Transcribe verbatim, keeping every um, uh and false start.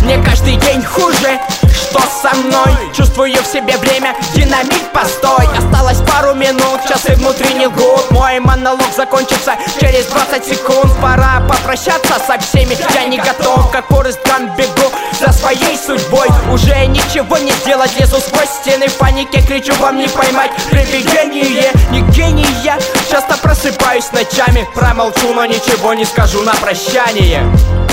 Мне каждый день хуже. Что со мной? Чувствую в себе время, динамит, постой. Осталось пару минут, часы внутри не лгут. Мой монолог закончится через двадцать секунд. Пора попрощаться со всеми, я не готов. Как Форест Гамп бегу за своей судьбой. Уже ничего не сделать, лезу сквозь стены. В панике кричу, вам не поймать привидение. Не гений я, часто просыпаюсь ночами. Промолчу, но ничего не скажу на прощание.